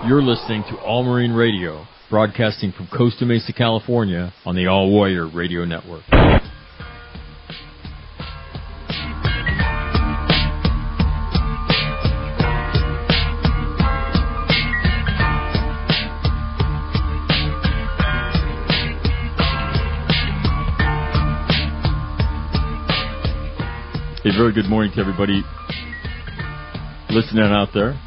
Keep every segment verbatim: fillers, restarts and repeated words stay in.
You're listening to All Marine Radio, broadcasting from Costa Mesa, California, on the All Warrior Radio Network. A very good morning to everybody listening out there.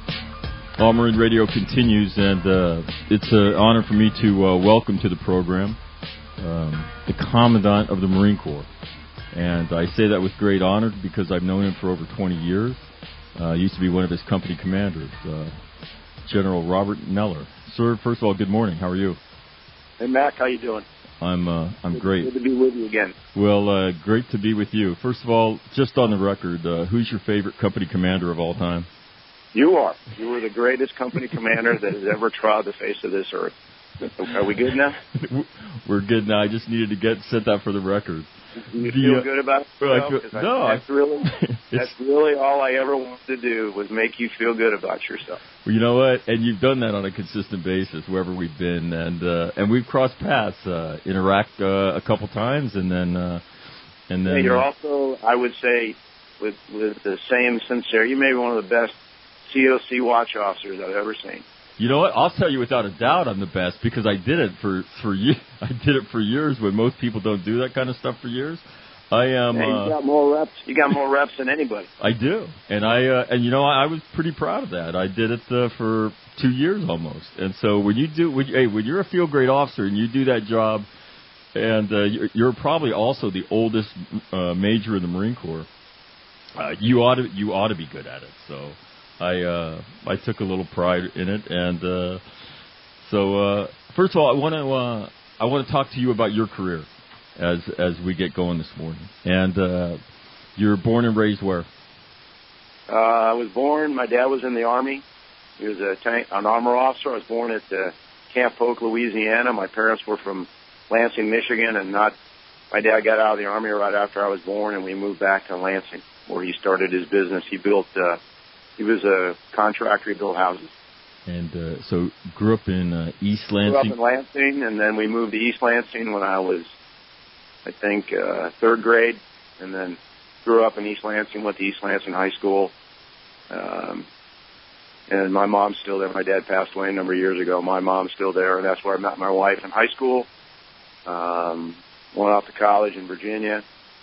All Marine Radio continues, and uh, it's an honor for me to uh, welcome to the program um, the Commandant of the Marine Corps. And I say that with great honor because I've known him for over twenty years. Uh, I used to be one of his company commanders, uh, General Robert Neller. Sir, first of all, good morning. How are you? Hey, Mac, how you doing? I'm uh, I'm good, great. Good to be with you again. Well, uh, great to be with you. First of all, just on the record, uh, who's your favorite company commander of all time? You are. You were the greatest company commander that has ever trod the face of this earth. Are we good now? We're good now. I just needed to get set that for the record. You the, feel uh, good about yourself? I feel, no, I, that's really that's really all I ever wanted to do was make you feel good about yourself. Well, you know what? And you've done that on a consistent basis wherever we've been, and uh, and we've crossed paths uh, in Iraq uh, a couple times, and then uh, and then yeah, you're also, I would say, with with the same sincerity, you may be one of the best C O C watch officers I've ever seen. You know what? I'll tell you without a doubt I'm the best because I did it for for years. I did it for years when most people don't do that kind of stuff for years. I am. Yeah, you uh, got more reps. You got more reps than anybody. I do, and I uh, and you know I, I was pretty proud of that. I did it uh, for two years almost, and so when you do, when you, hey, when you're a field grade officer and you do that job, and uh, you're, you're probably also the oldest uh, major in the Marine Corps, uh, you ought to you ought to be good at it. So. I uh, I took a little pride in it, and uh, so uh, first of all, I want to uh, I want to talk to you about your career as as we get going this morning. And uh, you're born and raised where? Uh, I was born. My dad was in the Army. He was a tank, an armor officer. I was born at uh, Camp Polk, Louisiana. My parents were from Lansing, Michigan, and not. My dad got out of the Army right after I was born, and we moved back to Lansing, where he started his business. He built. Uh, He was a contractor. He built houses. And uh, so grew up in uh, East Lansing? Grew up in Lansing, and then we moved to East Lansing when I was, I think, uh, third grade. And then grew up in East Lansing, went to East Lansing High School. Um, and my mom's still there. My dad passed away a number of years ago. My mom's still there, and that's where I met my wife in high school. Um, went off to college in Virginia,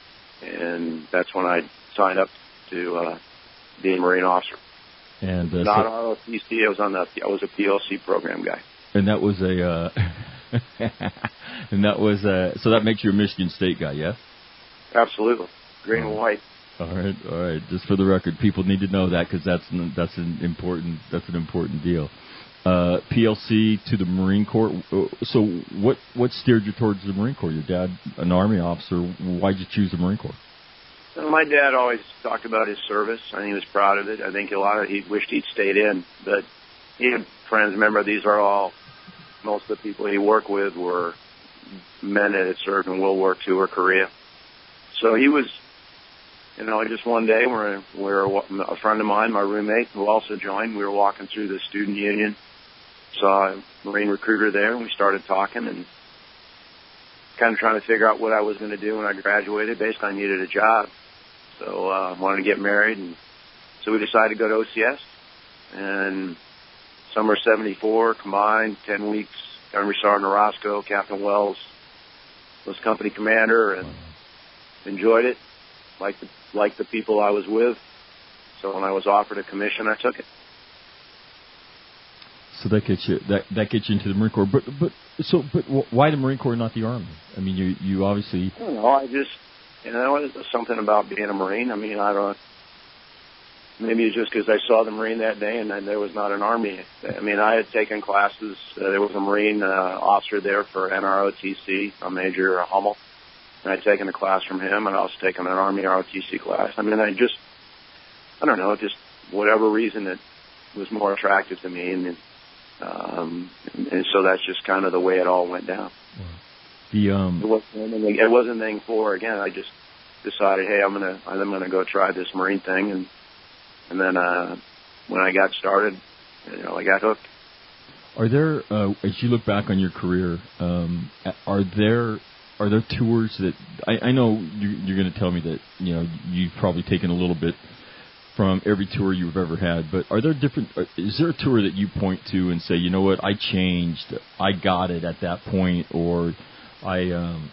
and that's when I signed up to uh, be a Marine officer. And uh, not so, R O T C. I was on the. I was a P L C program guy. And that was a. Uh, and that was uh, so that makes you a Michigan State guy, yes? Absolutely, green and white. All right, all right. Just for the record, people need to know that because that's that's an important that's an important deal. Uh, P L C to the Marine Corps. So what what steered you towards the Marine Corps? Your dad, an Army officer. Why'd you choose the Marine Corps? My dad always talked about his service, and he was proud of it. I think a lot of he wished he'd stayed in, but he had friends. Remember, these are all most of the people he worked with were men that had served in World War Two or Korea. So he was, you know, just one day we're we're a friend of mine, my roommate, who also joined. We were walking through the student union, saw a Marine recruiter there, and we started talking and kind of trying to figure out what I was going to do when I graduated. Basically, I needed a job. So I uh, wanted to get married, and so we decided to go to O C S. And summer seventy-four, combined, ten weeks, Gunnery Sergeant Orozco, Captain Wells was company commander, and enjoyed it, liked the, liked the people I was with. So when I was offered a commission, I took it. So that gets you that that gets you into the Marine Corps. But but so but why the Marine Corps, not the Army? I mean, you you obviously. I don't know. I just. You know, there's something about being a Marine. I mean, I don't. Maybe it's just because I saw the Marine that day, and then there was not an Army. I mean, I had taken classes. Uh, there was a Marine uh, officer there for N R O T C, a Major Hummel, and I'd taken a class from him, and I was taking an Army R O T C class. I mean, I just, I don't know, just whatever reason it was more attractive to me, and um, and, and so that's just kind of the way it all went down. Wow. The um, it wasn't anything, it wasn't anything for. Again, I just decided, hey, I'm gonna I'm gonna go try this Marine thing, and and then uh, when I got started, you know, I got hooked. Are there, uh, as you look back on your career, um, are there are there tours that I, I know you, you're going to tell me that you know you've probably taken a little bit from every tour you've ever had, but are there different? Is there a tour that you point to and say, you know what, I changed, I got it at that point, or I um,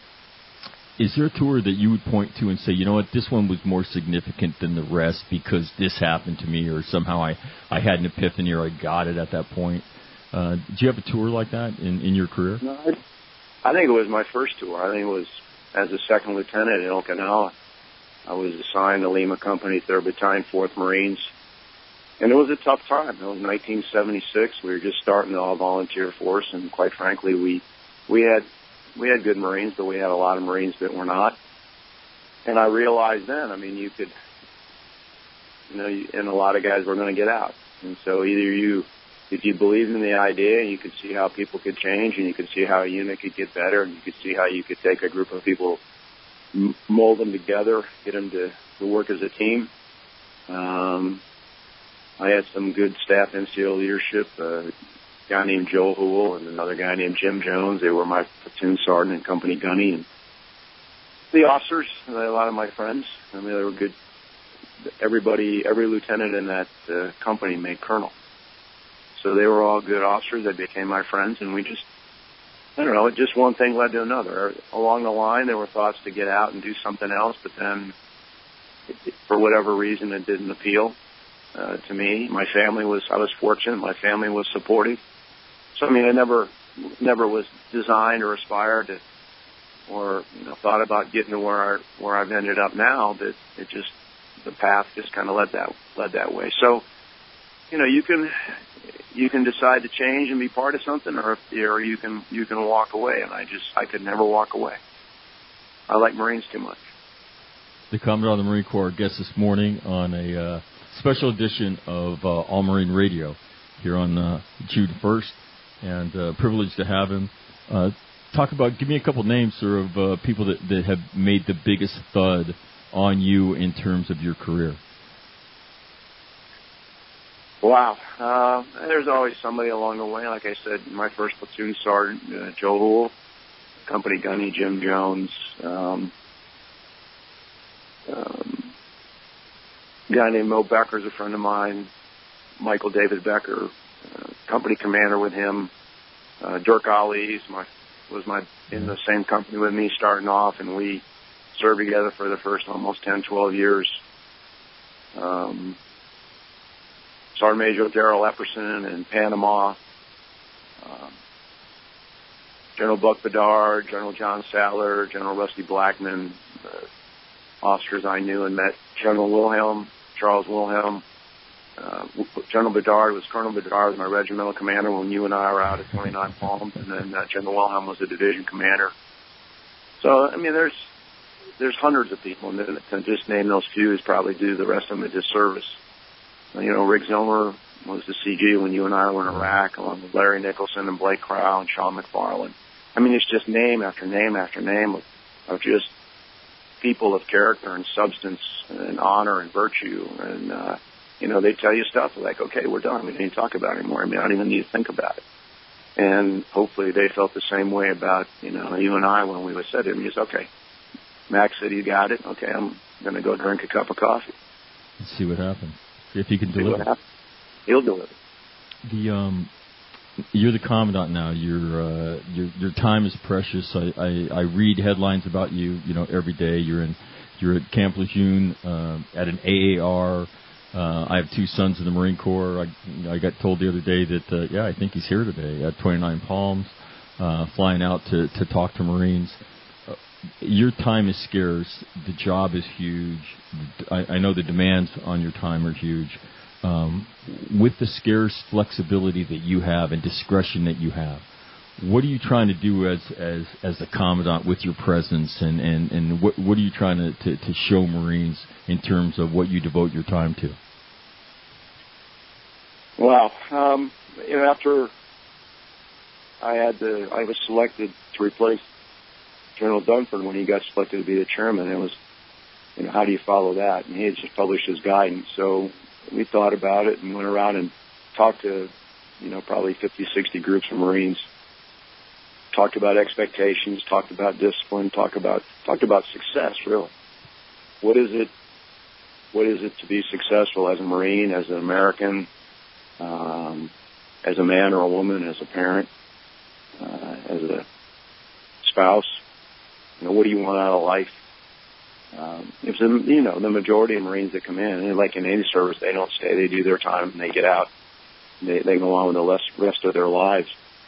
is there a tour that you would point to and say, you know what, this one was more significant than the rest because this happened to me, or somehow I, I had an epiphany, or I got it at that point? Uh, do you have a tour like that in, in your career? No, I, I think it was my first tour. I think it was as a second lieutenant in Okinawa. I was assigned to Lima Company, third Battalion, fourth Marines. And it was a tough time. It was nineteen seventy-six. We were just starting the all-volunteer force, and quite frankly, we we had we had good Marines, but we had a lot of Marines that were not. And I realized then, I mean, you could, you know, and a lot of guys were going to get out. And so either you... If you believed in the idea, and you could see how people could change, and you could see how a unit could get better, and you could see how you could take a group of people, m- mold them together, get them to, to work as a team. Um, I had some good staff N C O leadership, uh, a guy named Joe Hoole and another guy named Jim Jones. They were my platoon sergeant and company gunny. And the officers, a lot of my friends, I mean, they were good. Everybody, every lieutenant in that uh, company made colonel. So they were all good officers. They became my friends, and we just, I don't know, just one thing led to another. Along the line, there were thoughts to get out and do something else, but then, it, for whatever reason, it didn't appeal uh, to me. My family was, I was fortunate. My family was supportive. So, I mean, I never, never was designed or aspired to, or, you know, thought about getting to where, I, where I've ended up now, but it just, the path just kind of led that, led that way. So, you know, you can, you can decide to change and be part of something, or, or you can you can walk away. And I just I could never walk away. I like Marines too much. The Commandant of the Marine Corps guest this morning on a uh, special edition of uh, All Marine Radio here on uh, June first, and uh, privileged to have him. Uh, talk about, give me a couple names, sir, of uh, people that, that have made the biggest thud on you in terms of your career. Wow. Uh, there's always somebody along the way. Like I said, my first platoon sergeant, uh, Joe Hoole, company gunny, Jim Jones, um, um, a guy named Mo Becker is a friend of mine, Michael David Becker, uh, company commander with him, uh, Dirk Ali my, was my in the same company with me starting off, and we served together for the first almost ten, twelve years. Um, Sergeant Major Darrell Epperson in Panama, um, General Buck Bedard, General John Sattler, General Rusty Blackman, uh, officers I knew and met, General Wilhelm, Charles Wilhelm. Uh, General Bedard was, Colonel Bedard was my regimental commander when you and I were out at twenty-nine Palms, and then uh, General Wilhelm was the division commander. So, I mean, there's there's hundreds of people, and to just name those few is probably do the rest of them a disservice. You know, Rick Zilmer was the C G when you and I were in Iraq, along with Larry Nicholson and Blake Crowell and Sean McFarland. I mean, it's just name after name after name of, of just people of character and substance and honor and virtue. And, uh, you know, they tell you stuff like, okay, we're done. We don't need to talk about it anymore. I mean, I don't even need to think about it. And hopefully they felt the same way about, you know, you and I when we were said to him, he's okay. Max said, you got it. Okay, I'm going to go drink a cup of coffee. Let's see what happens. If he can deliver, he'll deliver. The um, you're the commandant now. Your uh, your your time is precious. I, I, I read headlines about you. You know, every day. You're in you're at Camp Lejeune uh, at an A A R. Uh, I have two sons in the Marine Corps. I I got told the other day that uh, yeah, I think he's here today at twenty-nine Palms, uh, flying out to to talk to Marines. Uh, your time is scarce. The job is huge. I, I know the demands on your time are huge. Um, with the scarce flexibility that you have and discretion that you have, what are you trying to do as as, as a commandant with your presence, and, and, and what what are you trying to, to, to show Marines in terms of what you devote your time to? Wow. Um, you know, after I had the, I was selected to replace General Dunford when he got selected to be the chairman, it was, you know, how do you follow that? And he had just published his guidance. So we thought about it and went around and talked to you know, probably fifty, sixty groups of Marines. Talked about expectations, talked about discipline, talked about talked about success. Really, what is it? What is it to be successful as a Marine, as an American, um, as a man or a woman, as a parent, uh, as a spouse? You know, what do you want out of life? Um, if the, you know, the majority of Marines that come in, and like in any service, they don't stay. They do their time and they get out. They, they go on with the rest, rest of their lives.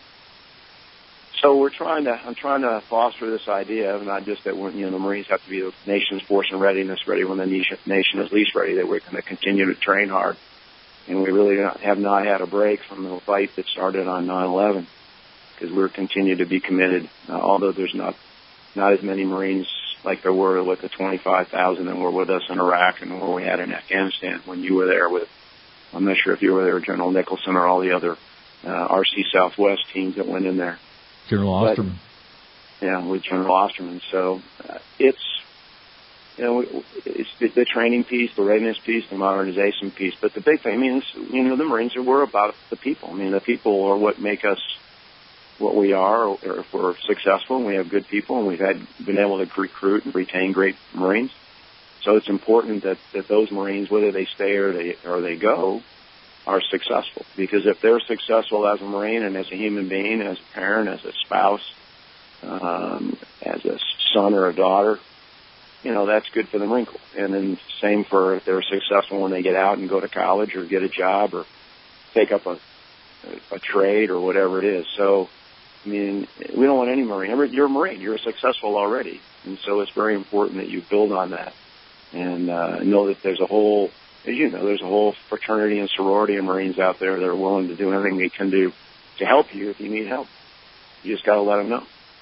So we're trying to, I'm trying to foster this idea of not just that when, you know, the Marines have to be the nation's force and readiness ready when the nation is least ready, that we're going to continue to train hard. And we really not, have not had a break from the fight that started on nine eleven, because we're continued to be committed, uh, although there's not, not as many Marines like there were with the twenty-five thousand that were with us in Iraq and where we had in Afghanistan when you were there with, I'm not sure if you were there, General Nicholson or all the other uh, R C Southwest teams that went in there. General Osterman. But, yeah, with General Osterman. So uh, it's, you know, it's the, the training piece, the readiness piece, the modernization piece. But the big thing, I mean, is, you know, the Marines are, we're about the people. I mean, the people are what make us what we are, or if we're successful and we have good people and we've had been able to recruit and retain great Marines. So it's important that, that those Marines, whether they stay or they or they go, are successful. Because if they're successful as a Marine and as a human being, as a parent, as a spouse, um, as a son or a daughter, you know, that's good for the Marine Corps. And then same for if they're successful when they get out and go to college or get a job or take up a, a, a trade or whatever it is. So, I mean, we don't want any Marine. You're a Marine. You're successful already. And so it's very important that you build on that and uh, know that there's a whole, as you know, there's a whole fraternity and sorority of Marines out there that are willing to do anything they can do to help you if you need help. You just got to let them know.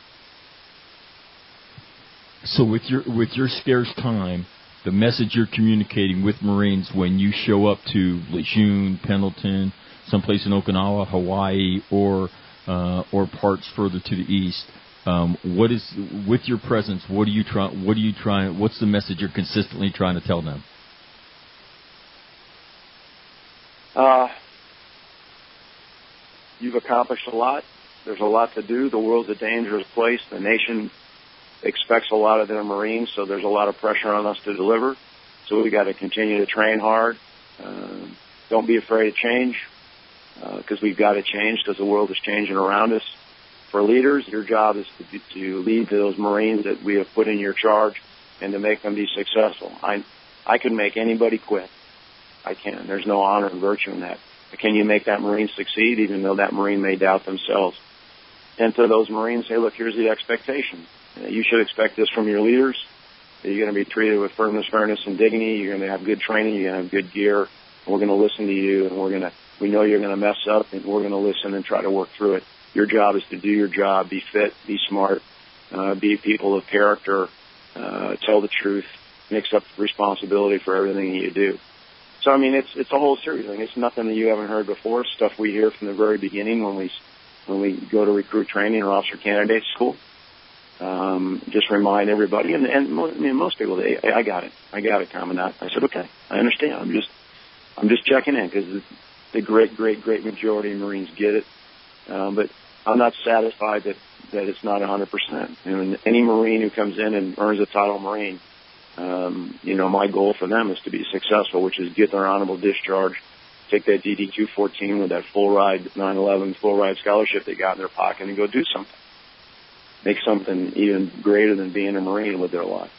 So with your with your scarce time, the message you're communicating with Marines when you show up to Lejeune, Pendleton, someplace in Okinawa, Hawaii, or uh, or parts further to the east, um, what is with your presence? What are you trying? What are you trying? What's the message you're consistently trying to tell them? Uh, you've accomplished a lot. There's a lot to do. The world's a dangerous place. The nation expects a lot of their Marines, so there's a lot of pressure on us to deliver. So we got to continue to train hard. Uh, don't be afraid of change, because uh, we've got to change because the world is changing around us. For leaders, your job is to, to lead to those Marines that we have put in your charge and to make them be successful. I, I can make anybody quit. I can. There's no honor and virtue in that. But can you make that Marine succeed, even though that Marine may doubt themselves? And to those Marines, say, look, here's the expectation. You should expect this from your leaders. You're going to be treated with firmness, fairness, and dignity. You're going to have good training. You're going to have good gear. And we're going to listen to you. And we're going to, we know you're going to mess up, and we're going to listen and try to work through it. Your job is to do your job, be fit, be smart, uh, be people of character, uh, tell the truth, mix up responsibility for everything you do. So, I mean, it's it's a whole series thing. It's nothing that you haven't heard before, stuff we hear from the very beginning when we when we go to recruit training or officer candidate school. Um, just remind everybody, and, and I mean, most people, they, I got it. I got it, Commandant. I said, okay, I understand. I'm just I'm just checking in because the, the great, great, great majority of Marines get it. Um, but I'm not satisfied that, that it's not one hundred percent. And any Marine who comes in and earns a title Marine, Um, you know, my goal for them is to be successful, which is get their honorable discharge, take that D D two fourteen with that full ride nine eleven full ride scholarship they got in their pocket and go do something. Make something even greater than being a Marine with their life.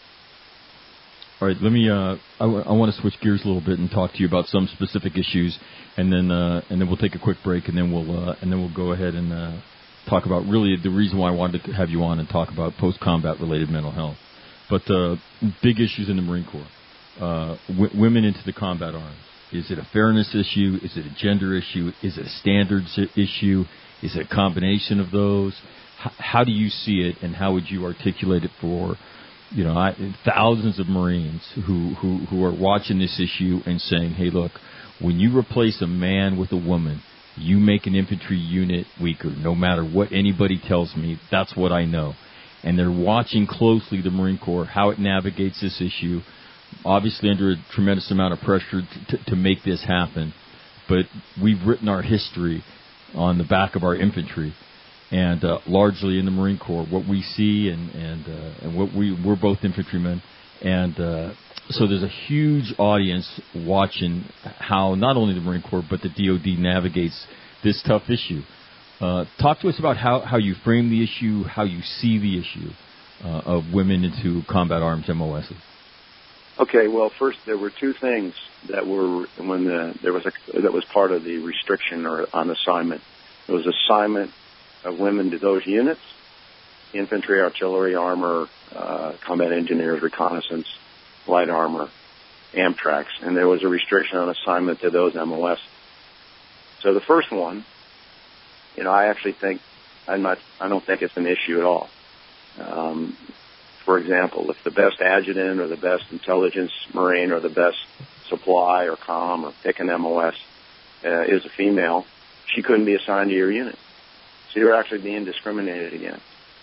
All right, let me. Uh, I, w- I want to switch gears a little bit and talk to you about some specific issues, and then uh, and then we'll take a quick break, and then we'll uh, and then we'll go ahead and uh, talk about really the reason why I wanted to have you on and talk about post-combat related mental health. But uh, big issues in the Marine Corps. Uh, w- women into the combat arms. Is it a fairness issue? Is it a gender issue? Is it a standards issue? Is it a combination of those? H- how do you see it, and how would you articulate it for, you know, I, thousands of Marines who, who, who are watching this issue and saying, hey, look, when you replace a man with a woman, you make an infantry unit weaker. No matter what anybody tells me, that's what I know. And they're watching closely the Marine Corps, how it navigates this issue, obviously under a tremendous amount of pressure to, to, to make this happen. But we've written our history on the back of our infantry. And uh, largely in the Marine Corps, what we see, and and uh, and what we we're both infantrymen, and uh, so there's a huge audience watching how not only the Marine Corps but the D O D navigates this tough issue. Uh, talk to us about how, how you frame the issue, how you see the issue uh, of women into combat arms M O Ss. Okay, well, first there were two things that were when the, there was a that was part of the restriction or on assignment. There was assignment of women to those units: infantry, artillery, armor, uh, combat engineers, reconnaissance, light armor, Amtracs, and there was a restriction on assignment to those M O S. So the first one, you know, I actually think I'm not. I don't think it's an issue at all. Um, for example, if the best adjutant or the best intelligence Marine or the best supply or comm or pick an M O S uh, is a female, she couldn't be assigned to your unit. So you're actually being discriminated against.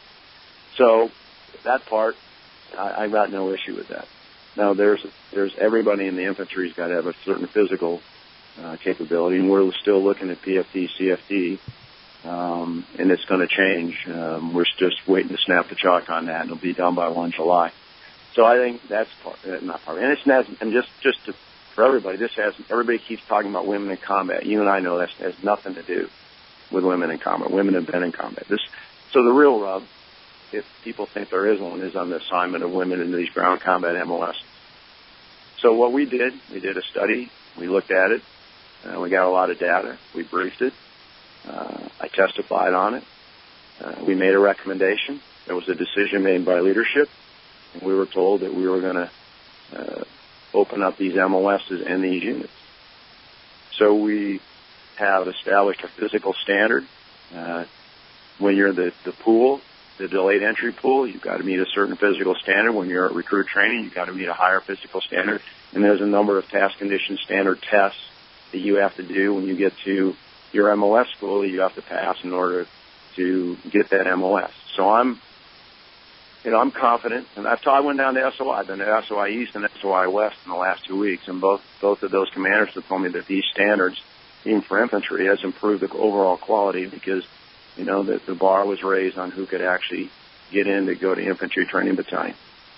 So that part, I, I got no issue with that. Now there's there's everybody in the infantry's got to have a certain physical uh, capability, and we're still looking at P F D, C F D, um, and it's going to change. Um, we're just waiting to snap the chalk on that, and it'll be done by first of July. So I think that's part, uh, not part, and it's not, and just just to, for everybody, this has everybody keeps talking about women in combat. You and I know that has nothing to do with women in combat. Women have been in combat. This, so the real rub, if people think there is one, is on the assignment of women into these ground combat M O S. So what we did, we did a study. We looked at it. Uh, we got a lot of data. We briefed it. Uh, I testified on it. Uh, we made a recommendation. There was a decision made by leadership, and we were told that we were going to uh, open up these M O Ss and these units. So we have established a physical standard. Uh, when you're in the, the pool, the delayed entry pool, you've got to meet a certain physical standard. When you're at recruit training, you've got to meet a higher physical standard. And there's a number of task condition standard tests that you have to do when you get to your M O S school that you have to pass in order to get that M O S. So I'm, you know, I'm confident. And I've I went down to S O I. I've been to S O I East and S O I West in the last two weeks. And both, both of those commanders have told me that these standards, even for infantry, has improved the overall quality because, you know, the, the bar was raised on who could actually get in to go to infantry training battalion.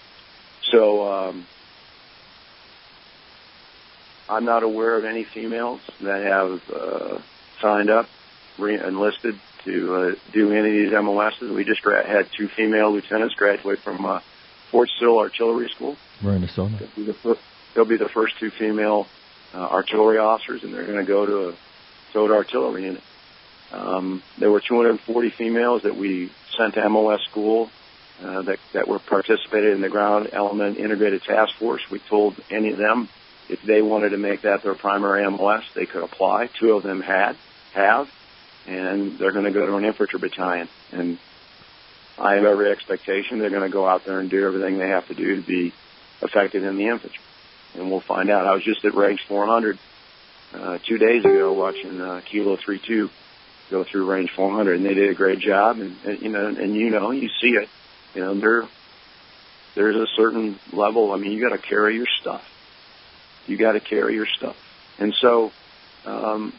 So um, I'm not aware of any females that have uh, signed up, re- enlisted to uh, do any of these M O Ss. We just gra- had two female lieutenants graduate from uh, Fort Sill Artillery School. We're in Arizona. They'll be the, fir- they'll be the first two female uh, artillery officers, and they're going to go to a T O D artillery unit. Um, there were two hundred forty females that we sent to M O S school uh, that, that were participated in the Ground Element Integrated Task Force. We told any of them if they wanted to make that their primary M O S, they could apply. Two of them had, have, and they're going to go to an infantry battalion. And I have every expectation they're going to go out there and do everything they have to do to be effective in the infantry. And we'll find out. I was just at range four hundred uh, two days ago watching uh, Kilo three two go through range four hundred, and they did a great job. And, and you know, and you know, you see it. You know, there there's a certain level. I mean, you got to carry your stuff. You got to carry your stuff. And so um,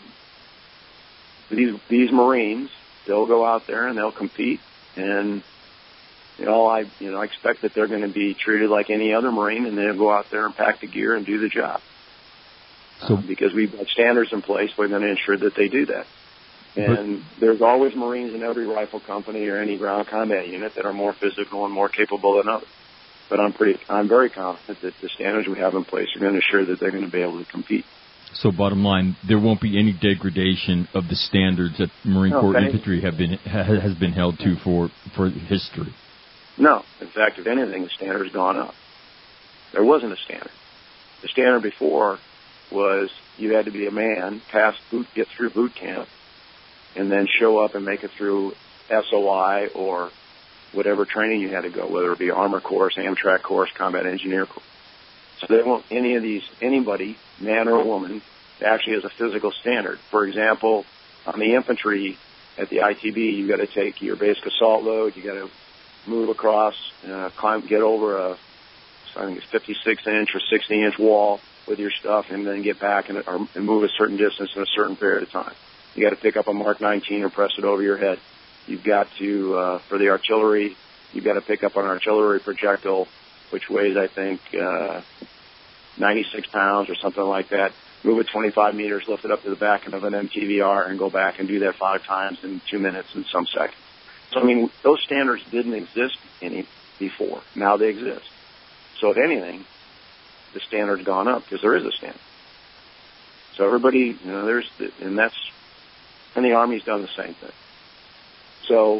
these these Marines, they'll go out there and they'll compete. And you know, I you know I expect that they're going to be treated like any other Marine, and they'll go out there and pack the gear and do the job. So, uh, because we've got standards in place, we're going to ensure that they do that. And but, there's always Marines in every rifle company or any ground combat unit that are more physical and more capable than others. But I'm pretty, I'm very confident that the standards we have in place are going to ensure that they're going to be able to compete. So bottom line, there won't be any degradation of the standards that Marine no, Corps infantry have been ha, has been held to for, for history. No. In fact, if anything, the standard has gone up. There wasn't a standard. The standard before was you had to be a man, pass boot, get through boot camp, and then show up and make it through S O I or whatever training you had to go, whether it be armor course, Amtrac course, combat engineer course. So they won't any of these, anybody, man or woman, actually has a physical standard. For example, on the infantry at the I T B, you've got to take your basic assault load, you got to move across, uh, climb, get over a, I think it's fifty-six inch or sixty inch wall with your stuff, and then get back and, or, and move a certain distance in a certain period of time. You got to pick up a Mark nineteen or press it over your head. You've got to, uh, for the artillery, you've got to pick up an artillery projectile, which weighs, I think, uh, ninety-six pounds or something like that. Move it twenty-five meters, lift it up to the back of an M T V R, and go back and do that five times in two minutes and some seconds. So, I mean, those standards didn't exist any before. Now they exist. So, if anything, the standard's gone up because there is a standard. So everybody, you know, there's, and that's, and the Army's done the same thing. So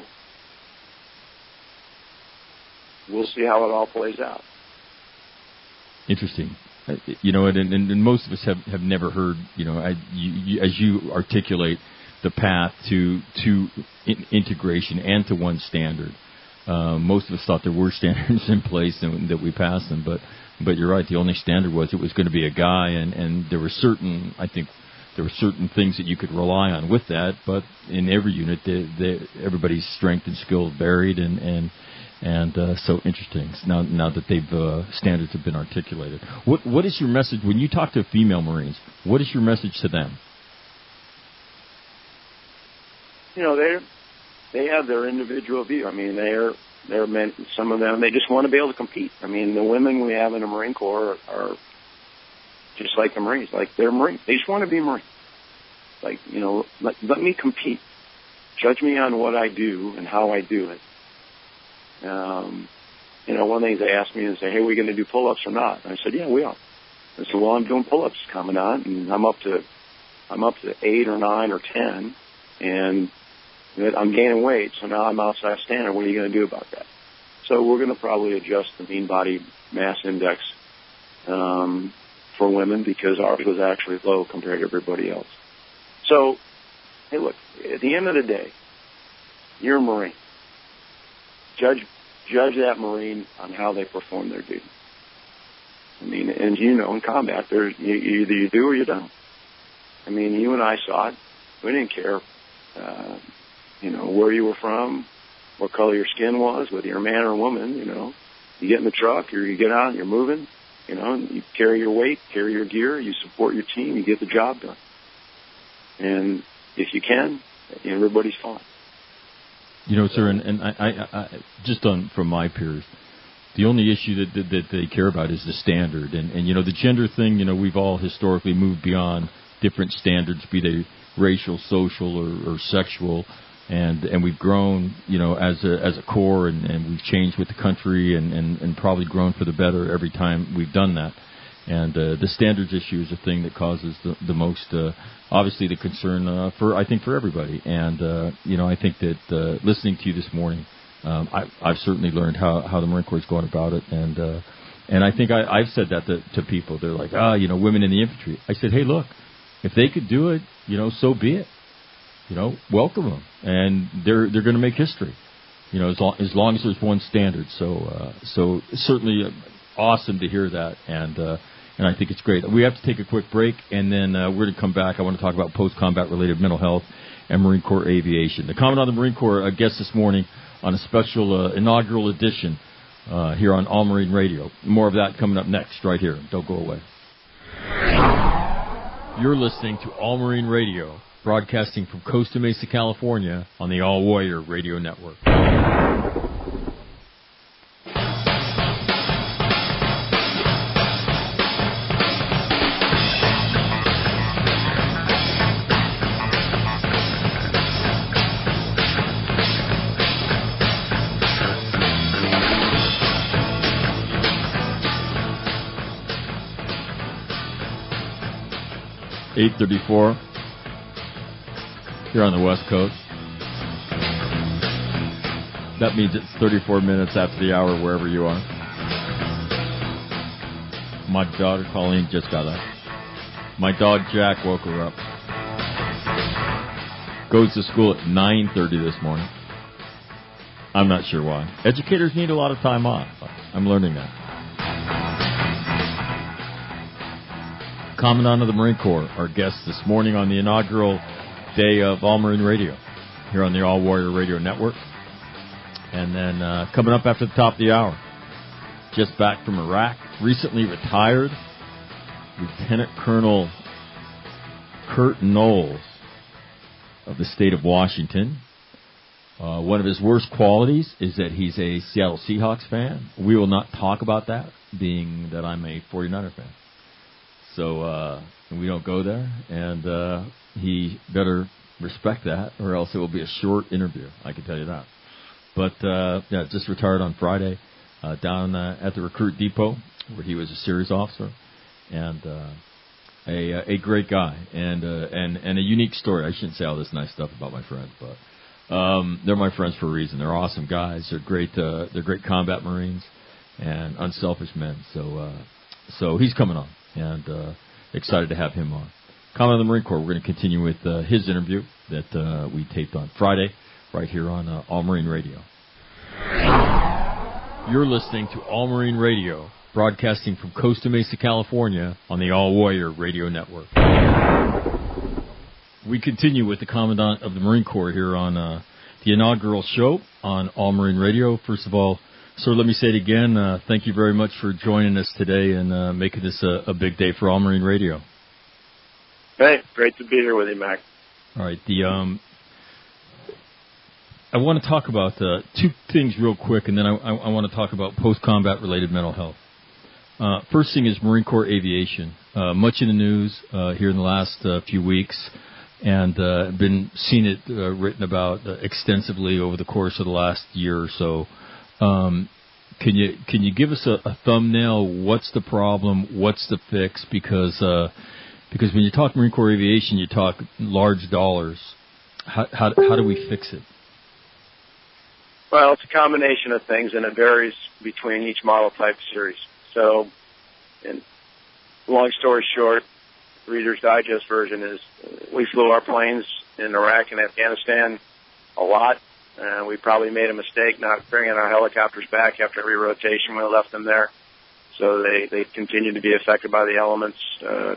we'll see how it all plays out. Interesting. You know, and, and, and most of us have, have never heard, you know, I, you, you, as you articulate the path to to in, integration and to one standard. Uh, most of us thought there were standards in place and that we passed them, but but you're right. The only standard was it was going to be a guy, and, and there were certain, I think, there were certain things that you could rely on with that. But in every unit, they, they, everybody's strength and skill varied, and and and uh, so interesting. Now now that they've uh, standards have been articulated, what what is your message when you talk to female Marines? What is your message to them? You know, they they have their individual view. I mean, they're they're meant. Some of them, they just want to be able to compete. I mean, the women we have in the Marine Corps are, are just like the Marines. Like they're Marines. They just want to be Marines. Like, you know, let let me compete. Judge me on what I do and how I do it. Um, you know, one of the things they asked me is, say, hey, are we going to do pull-ups or not? And I said, yeah, we are. I said, well, I'm doing pull-ups coming on, and I'm up to I'm up to eight or nine or ten, and I'm gaining weight, so now I'm outside standard. What are you going to do about that? So we're going to probably adjust the mean body mass index um, for women because ours was actually low compared to everybody else. So, hey, look, at the end of the day, you're a Marine. Judge judge that Marine on how they perform their duty. I mean, and you know, in combat, there's you, either you do or you don't. I mean, you and I saw it. We didn't care. Uh, You know, where you were from, what color your skin was, whether you're a man or a woman, you know. You get in the truck, or you get out and you're moving, you know, and you carry your weight, carry your gear, you support your team, you get the job done. And if you can, everybody's fine. You know, sir, and, and I, I, I, just on from my peers, the only issue that, that that they care about is the standard. And, and, you know, the gender thing, you know, we've all historically moved beyond different standards, be they racial, social, or, or sexual. And and we've grown, you know, as a as a corps, and, and we've changed with the country, and, and, and probably grown for the better every time we've done that. And uh, the standards issue is a thing that causes the, the most, uh, obviously, the concern uh, for I think for everybody. And uh, you know, I think that uh, listening to you this morning, um, I, I've certainly learned how, how the Marine Corps is going about it. And uh, and I think I, I've said that to, to people. They're like, ah, you know, women in the infantry. I said, hey, look, if they could do it, you know, so be it. You know, welcome them, and they're they're going to make history. You know, as long as long as there's one standard. So uh, so certainly awesome to hear that, and uh, and I think it's great. We have to take a quick break, and then uh, we're going to come back. I want to talk about post-combat related mental health and Marine Corps aviation. The Commandant of the Marine Corps, a guest this morning on a special uh, inaugural edition uh, here on All Marine Radio. More of that coming up next, right here. Don't go away. You're listening to All Marine Radio, broadcasting from Costa Mesa, California, on the All Warrior Radio Network. eight thirty-four. Here on the West Coast. That means it's thirty-four minutes after the hour wherever you are. My daughter Colleen just got up. My dog Jack woke her up. Goes to school at nine thirty this morning. I'm not sure why. Educators need a lot of time off. I'm learning that. Commandant of the Marine Corps, our guest this morning on the inaugural day of All Marine Radio here on the All Warrior Radio Network. And then uh, coming up after the top of the hour, just back from Iraq, recently retired, Lieutenant Colonel Kurt Knowles. of the state of Washington. Uh, one of his worst qualities is that he's a Seattle Seahawks fan. We will not talk about that, being that I'm a 49er fan. So uh, we don't go there, and uh, he better respect that, or else it will be a short interview, I can tell you that. But, uh, yeah, just retired on Friday uh, down uh, at the Recruit Depot, where he was a series officer, and uh, a a great guy, and uh, and and a unique story. I shouldn't say all this nice stuff about my friends, but um, they're my friends for a reason. They're awesome guys. They're great. Uh, they're great combat Marines and unselfish men. So uh, so he's coming on, and uh, excited to have him on. Commandant of the Marine Corps. We're going to continue with uh, his interview that uh, we taped on Friday, right here on uh, All Marine Radio. You're listening to All Marine Radio, broadcasting from Costa Mesa, California, on the All Warrior Radio Network. We continue with the Commandant of the Marine Corps here on uh, the inaugural show on All Marine Radio. First of all, sir, let me say it again. Uh, thank you very much for joining us today and uh, making this a, a big day for All Marine Radio. Hey, great to be here with you, Mac. All right, the um, I want to talk about uh, two things real quick, and then I, I, I want to talk about post-combat related mental health. Uh, first thing is Marine Corps Aviation. Uh, much in the news uh, here in the last uh, few weeks, and uh, been seen it uh, written about uh, extensively over the course of the last year or so. Um, can you can you give us a, a thumbnail? What's the problem? What's the fix? Because uh, because when you talk Marine Corps Aviation, you talk large dollars. How how, how do we fix it? Well, it's a combination of things, and it varies between each model type series. So, in long story short, Reader's Digest version is we flew our planes in Iraq and Afghanistan a lot. Uh, we probably made a mistake not bringing our helicopters back after every rotation. We left them there. So they, they continued to be affected by the elements. Uh,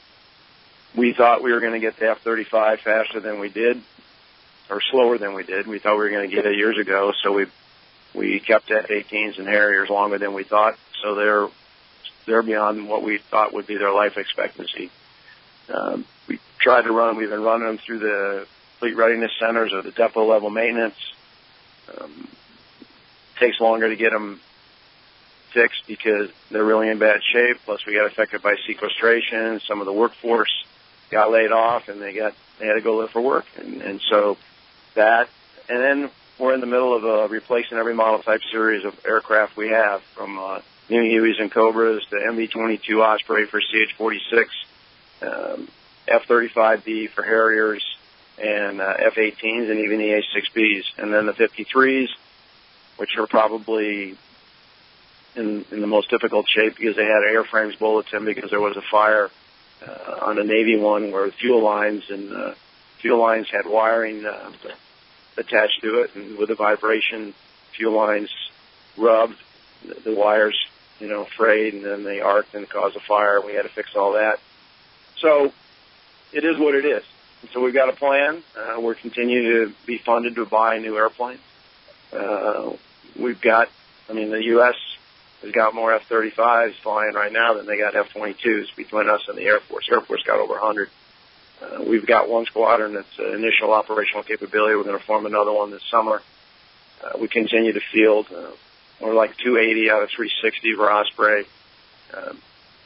we thought we were going to get the F thirty-five faster than we did, or slower than we did. We thought we were going to get it years ago, so we we kept F eighteens and Harriers longer than we thought. So they're they're beyond what we thought would be their life expectancy. Um, we tried to run. We've been running them through the fleet readiness centers or the depot level maintenance. Um, takes longer to get them fixed because they're really in bad shape. Plus, we got affected by sequestration. Some of the workforce got laid off, and they got they had to go live for work, and, and so that. And then we're in the middle of uh, replacing every model type series of aircraft we have, from uh, new Hueys and Cobras to M V twenty-two Osprey for C H forty-six, um, F thirty-five B for Harriers, and uh, F eighteens, and even the A six Bs, and then the fifty-threes, which are probably in, in the most difficult shape because they had airframes bulletin because there was a fire uh, on a Navy one where fuel lines and uh, fuel lines had wiring uh, attached to it, and with the vibration, fuel lines rubbed, the, the wires, you know, frayed, and then they arced and caused a fire. We had to fix all that. So it is what it is. And so we've got a plan. Uh, we're continuing to be funded to buy new airplanes. Uh, we've got, I mean, the U S has got more F thirty-fives flying right now than they got F twenty-twos between us and the Air Force. Air Force got over one hundred. Uh, we've got one squadron that's uh, initial operational capability. We're going to form another one this summer. Uh, we continue to field. Uh, we're like two eighty out of three sixty for Osprey. Um,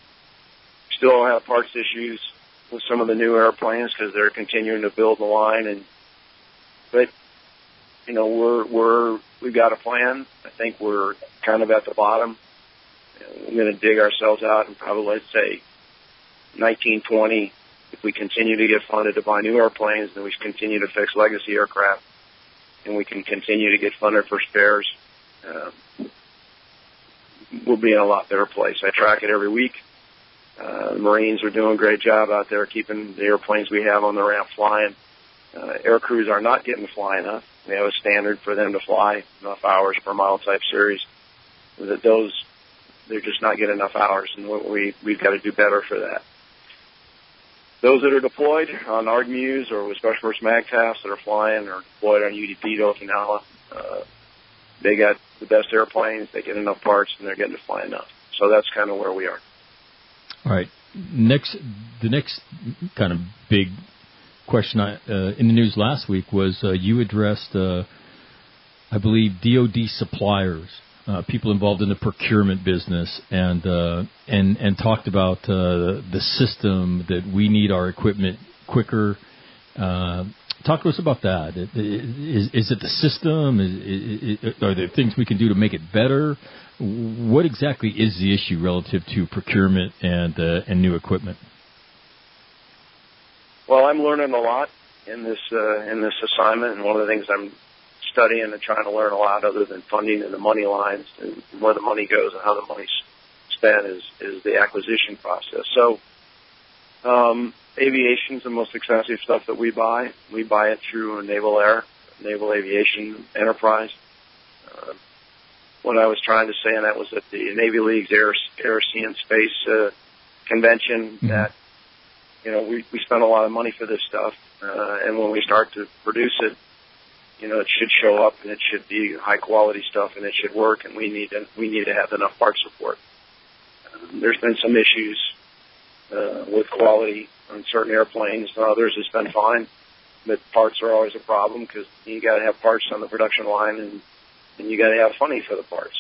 still have parts issues with some of the new airplanes because they're continuing to build the line. And but you know we're we're we've got a plan. I think we're kind of at the bottom. We're going to dig ourselves out and probably, let's say, nineteen twenty. If we continue to get funded to buy new airplanes, then we continue to fix legacy aircraft, and we can continue to get funded for spares, uh, we'll be in a lot better place. I track it every week. Uh, the Marines are doing a great job out there keeping the airplanes we have on the ramp flying. Uh, air crews are not getting to fly enough. We have a standard for them to fly enough hours per model type series. That those, they're just not getting enough hours, and we, we've got to do better for that. Those that are deployed on A R D M Us or with Special Forces MAGTAFs that are flying or deployed on U D P to Okinawa, uh, they got the best airplanes, they get enough parts, and they're getting to fly enough. So that's kind of where we are. All right. Next, the next kind of big question I, uh, in the news last week was uh, you addressed, uh, I believe, D O D suppliers, uh, people involved in the procurement business, and uh, and and talked about uh, the system that we need our equipment quicker. Uh, talk to us about that. Is, is it the system? Is, is, are there things we can do to make it better? What exactly is the issue relative to procurement and uh, and new equipment? Well, I'm learning a lot in this uh, in this assignment, and one of the things I'm studying and trying to learn a lot, other than funding and the money lines and where the money goes and how the money's spent, is is the acquisition process. So, um, aviation is the most expensive stuff that we buy. We buy it through a Naval Air, Naval Aviation Enterprise. Uh, what I was trying to say, and that was at the Navy League's Air, Air Sea and Space uh, Convention, mm-hmm. that you know we we spend a lot of money for this stuff, uh, and when we start to produce it, you know, it should show up and it should be high quality stuff and it should work, and we need to we need to have enough part support. Um, there's been some issues uh, with quality on certain airplanes. On others, it's been fine, but parts are always a problem because you got to have parts on the production line, and and you got to have funding for the parts.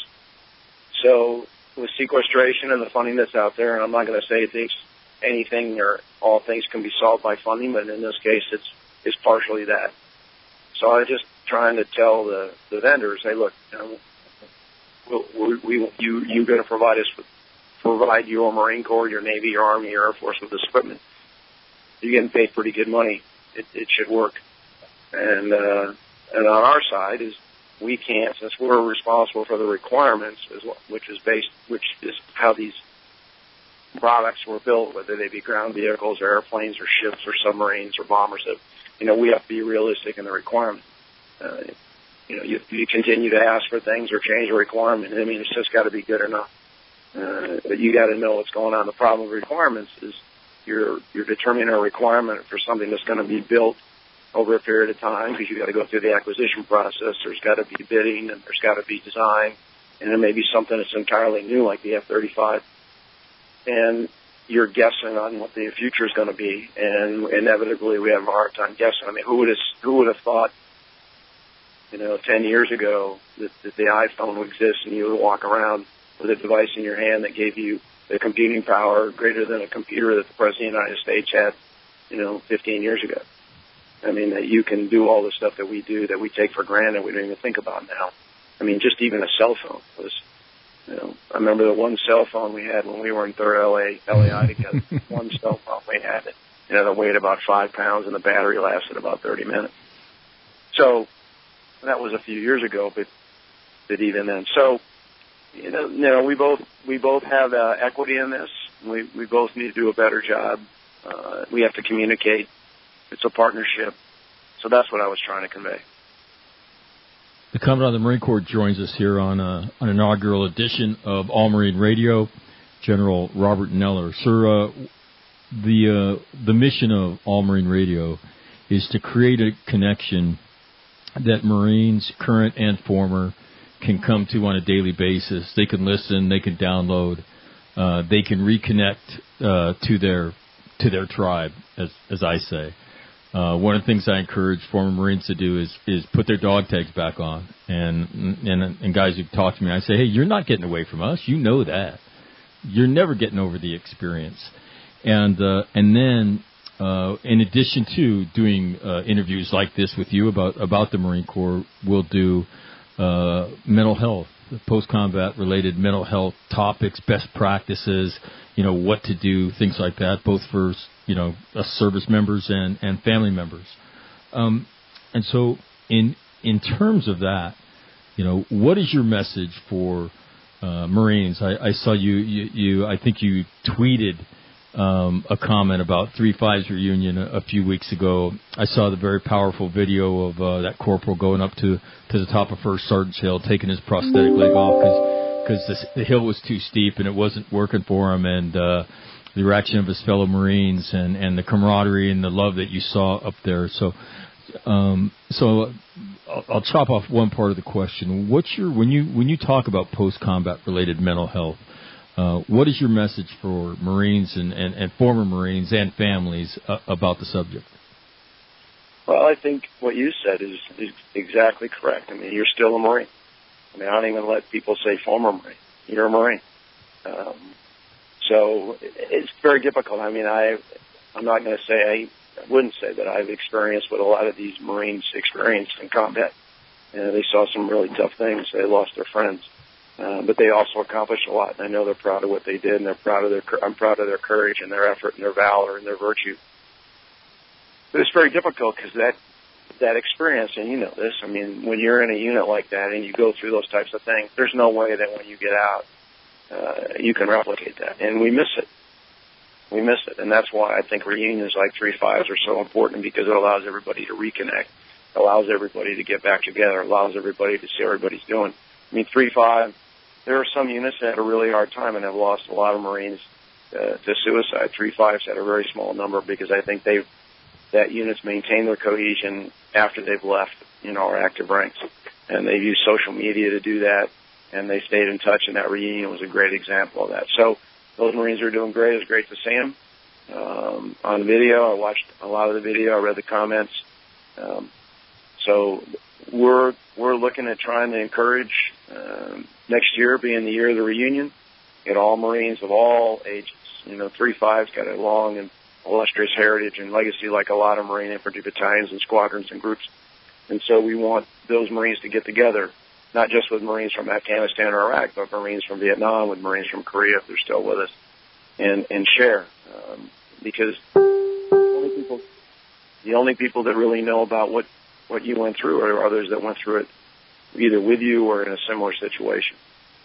So with sequestration and the funding that's out there, and I'm not going to say it's anything or all things can be solved by funding, but in this case, it's it's partially that. So I'm just trying to tell the, the vendors, hey, look, you know, we'll, we, we, you you're going to provide us with, provide your Marine Corps, your Navy, your Army, your Air Force with this equipment. You're getting paid pretty good money. It, it should work. And uh, and on our side is we can't, since we're responsible for the requirements, is what, which is based, which is how these products were built, whether they be ground vehicles or airplanes or ships or submarines or bombers. That, you know, we have to be realistic in the requirement. Uh, you know, you, you continue to ask for things or change a requirement. I mean, it's just got to be good enough. Uh, but you got to know what's going on. The problem with requirements is you're you're determining a requirement for something that's going to be built over a period of time, because you got to go through the acquisition process. There's got to be bidding, and there's got to be design, and there may be something that's entirely new, like the F thirty-five. And you're guessing on what the future is going to be, and inevitably we have a hard time guessing. I mean, who would have who would have thought, you know, ten years ago that, that the iPhone would exist and you would walk around with a device in your hand that gave you the computing power greater than a computer that the President of the United States had, you know, fifteen years ago. I mean, that you can do all the stuff that we do that we take for granted, we don't even think about now. I mean, just even a cell phone was, you know, I remember the one cell phone we had when we were in third L A, L A I together. One cell phone we had, it, you know, that weighed about five pounds and the battery lasted about thirty minutes. So that was a few years ago, but but even then, so you know, you know, we both we both have uh, equity in this. We we both need to do a better job. Uh, we have to communicate. It's a partnership. So that's what I was trying to convey. The Commandant of the Marine Corps joins us here on a, an inaugural edition of All Marine Radio, General Robert Neller. Sir, uh, the uh, the mission of All Marine Radio is to create a connection that Marines, current and former, can come to on a daily basis. They can listen, they can download, uh, they can reconnect uh, to their to their tribe, as as I say. Uh, one of the things I encourage former Marines to do is, is put their dog tags back on. And, and and guys who talk to me, I say, hey, you're not getting away from us. You know that. You're never getting over the experience. And uh, and then, uh, in addition to doing uh, interviews like this with you about, about the Marine Corps, we'll do uh, mental health, post-combat related mental health topics, best practices, you know, what to do, things like that, both for, you know, us service members and, and family members. Um, and so in in terms of that, you know, what is your message for uh, Marines? I, I saw you, you, you, I think you tweeted um, a comment about three five's reunion a, a few weeks ago. I saw the very powerful video of uh, that corporal going up to, to the top of First Sergeant's Hill, taking his prosthetic leg off because because the hill was too steep and it wasn't working for him, and uh, the reaction of his fellow Marines and, and the camaraderie and the love that you saw up there. So, um, so I'll, I'll chop off one part of the question. What's your when you when you talk about post-combat related mental health? Uh, what is your message for Marines and, and, and former Marines and families uh, about the subject? Well, I think what you said is, is exactly correct. I mean, you're still a Marine. I mean, I don't even let people say former Marine. You're a Marine. Um, so it's very difficult. I mean, I, I'm not going to say, I wouldn't say that I've experienced what a lot of these Marines experienced in combat. Uh, they saw some really tough things. They lost their friends. Uh, but they also accomplished a lot. And I know they're proud of what they did, and they're proud of their, I'm proud of their courage and their effort and their valor and their virtue. But it's very difficult because that, that experience, and you know this, I mean, when you're in a unit like that and you go through those types of things, there's no way that when you get out, uh, you can replicate that. And we miss it. We miss it. And that's why I think reunions like three fives are so important, because it allows everybody to reconnect, allows everybody to get back together, allows everybody to see what everybody's doing. I mean, three five, there are some units that had a really hard time and have lost a lot of Marines uh, to suicide. three fives had a very small number because I think they've that units maintain their cohesion after they've left, you know, our active ranks. And they've used social media to do that, and they stayed in touch, and that reunion was a great example of that. So those Marines are doing great. It was great to see them um, on video. I watched a lot of the video. I read the comments. Um, so we're we're looking at trying to encourage um, next year being the year of the reunion, get all Marines of all ages. You know, three five's got a long and illustrious heritage and legacy like a lot of Marine infantry battalions and squadrons and groups. And so we want those Marines to get together, not just with Marines from Afghanistan or Iraq, but Marines from Vietnam, with Marines from Korea if they're still with us, and, and share. Um, because the only, people, the only people that really know about what, what you went through are others that went through it either with you or in a similar situation.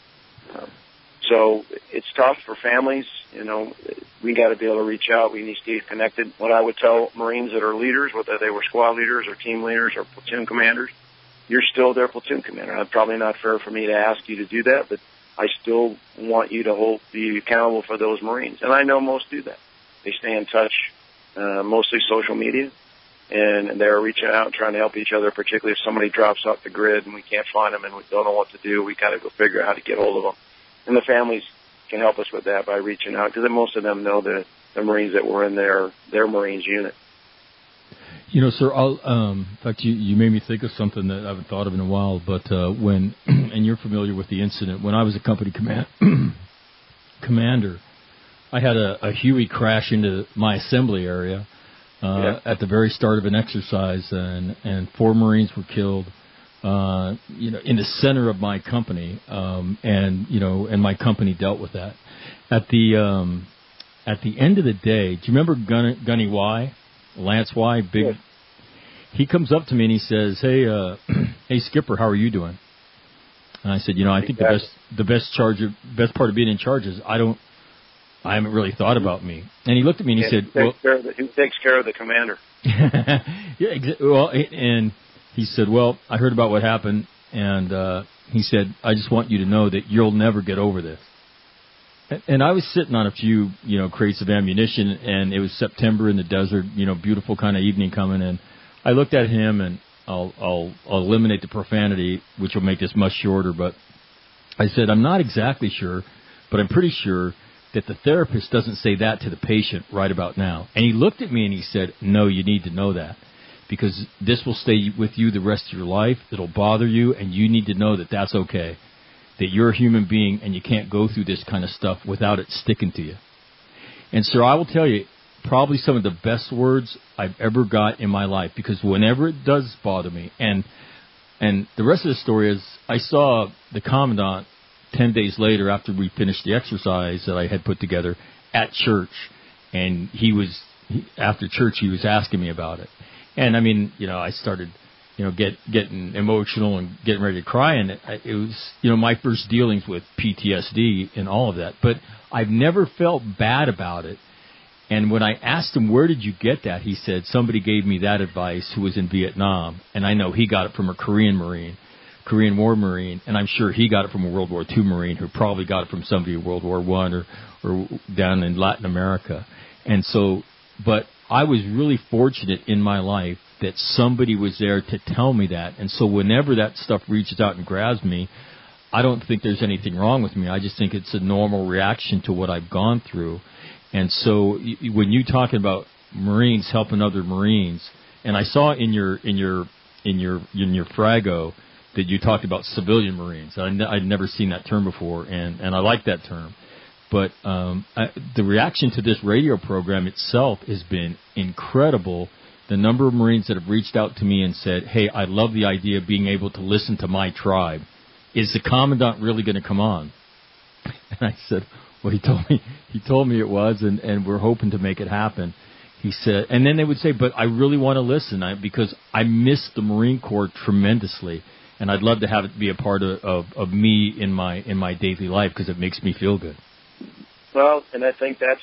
Um, So it's tough for families. You know, we got to be able to reach out. We need to stay connected. What I would tell Marines that are leaders, whether they were squad leaders or team leaders or platoon commanders, you're still their platoon commander. It's probably not fair for me to ask you to do that, but I still want you to hold, be accountable for those Marines. And I know most do that. They stay in touch, uh, mostly social media, and they're reaching out and trying to help each other, particularly if somebody drops off the grid and we can't find them and we don't know what to do. We got to go figure out how to get hold of them. And the families can help us with that by reaching out, because most of them know the, the Marines that were in their, their Marines unit. You know, sir, I'll, um, in fact, you, you made me think of something that I haven't thought of in a while, but uh, when, and you're familiar with the incident, when I was a company command, commander, I had a, a Huey crash into my assembly area uh, yeah. at the very start of an exercise, and, and four Marines were killed. Uh, you know, in the center of my company, um, and you know, and my company dealt with that. At the um, at the end of the day, do you remember Gun- Gunny Y, Lance Y, big? Yes. He comes up to me and he says, "Hey, uh, hey, Skipper, how are you doing?" And I said, "You know, I think the best the best charge of, best part of being in charge is I don't, I haven't really thought about me." And he looked at me and he yeah, said, who "Well, takes care of the, who takes care of the commander?" yeah, exa- well, and. He said, well, I heard about what happened, and uh, he said, I just want you to know that you'll never get over this. And, and I was sitting on a few, you know, crates of ammunition, and it was September in the desert, you know, beautiful kind of evening coming, and I looked at him, and I'll, I'll, I'll eliminate the profanity, which will make this much shorter, but I said, I'm not exactly sure, but I'm pretty sure that the therapist doesn't say that to the patient right about now. And he looked at me and he said, no, you need to know that, because this will stay with you the rest of your life. It'll bother you, and you need to know that that's okay, that you're a human being and you can't go through this kind of stuff without it sticking to you. And, sir, I will tell you, probably some of the best words I've ever got in my life, because whenever it does bother me, and and the rest of the story is I saw the commandant ten days later after we finished the exercise that I had put together at church, and he was, he, after church, he was asking me about it. And, I mean, you know, I started, you know, get getting emotional and getting ready to cry. And it, it was, you know, my first dealings with P T S D and all of that. But I've never felt bad about it. And when I asked him, where did you get that? He said, somebody gave me that advice who was in Vietnam. And I know he got it from a Korean Marine, Korean War Marine. And I'm sure he got it from a World War Two Marine who probably got it from somebody in World War One or, or down in Latin America. And so, but I was really fortunate in my life that somebody was there to tell me that. And so whenever that stuff reaches out and grabs me, I don't think there's anything wrong with me. I just think it's a normal reaction to what I've gone through. And so when you talking about Marines helping other Marines, And I saw in your in your in your in your Frago that you talked about civilian Marines. I n- I'd never seen that term before, and, and I like that term. But um, I, the reaction to this radio program itself has been incredible. The number of Marines that have reached out to me and said, hey, I love the idea of being able to listen to my tribe. Is the Commandant really going to come on? And I said, well, he told me he told me it was, and, and we're hoping to make it happen. He said, and then they would say, but I really want to listen I, because I miss the Marine Corps tremendously, and I'd love to have it be a part of, of, of me in my in my daily life because it makes me feel good. Well, and I think that's